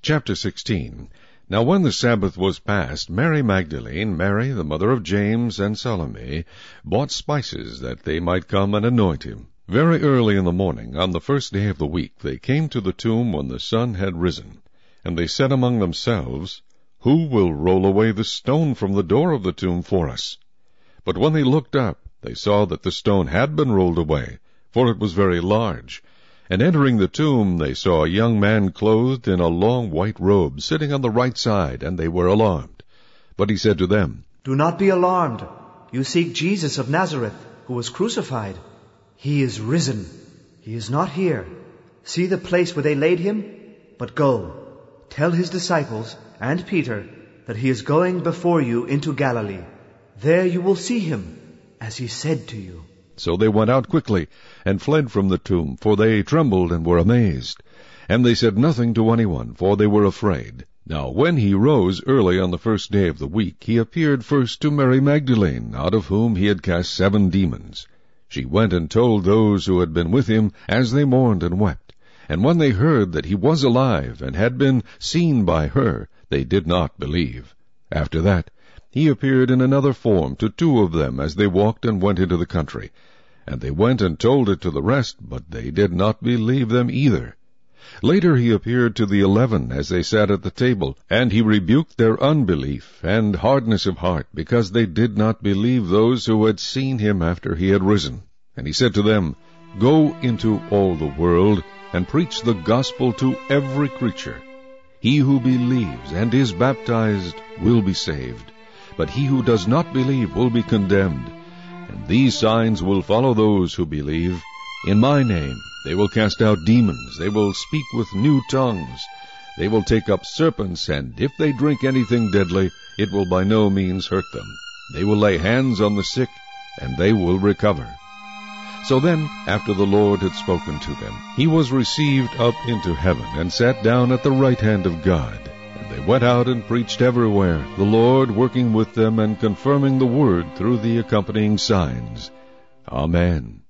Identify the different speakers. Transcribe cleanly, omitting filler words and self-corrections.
Speaker 1: Chapter 16. Now when the Sabbath was past, Mary Magdalene, Mary the mother of James, and Salome, bought spices that they might come and anoint him. Very early in the morning, on the first day of the week, they came to the tomb when the sun had risen. And they said among themselves, Who will roll away the stone from the door of the tomb for us? But when they looked up, they saw that the stone had been rolled away, for it was very large. And entering the tomb, they saw a young man clothed in a long white robe, sitting on the right side, and they were alarmed. But he said to them,
Speaker 2: Do not be alarmed. You seek Jesus of Nazareth, who was crucified. He is risen. He is not here. See the place where they laid him? But go, tell his disciples and Peter that he is going before you into Galilee. There you will see him, as he said to you.
Speaker 1: So they went out quickly, and fled from the tomb, for they trembled and were amazed. And they said nothing to anyone, for they were afraid. Now when he rose early on the first day of the week, he appeared first to Mary Magdalene, out of whom he had cast 7 demons. She went and told those who had been with him, as they mourned and wept. And when they heard that he was alive, and had been seen by her, they did not believe. After that, he appeared in another form to 2 of them as they walked and went into the country. And they went and told it to the rest, but they did not believe them either. Later he appeared to the 11 as they sat at the table, and he rebuked their unbelief and hardness of heart, because they did not believe those who had seen him after he had risen. And he said to them, Go into all the world, and preach the gospel to every creature. He who believes and is baptized will be saved, but he who does not believe will be condemned. And these signs will follow those who believe. In my name they will cast out demons, they will speak with new tongues, they will take up serpents, and if they drink anything deadly, it will by no means hurt them. They will lay hands on the sick, and they will recover. So then, after the Lord had spoken to them, he was received up into heaven, and sat down at the right hand of God. And they went out and preached everywhere, the Lord working with them and confirming the word through the accompanying signs. Amen.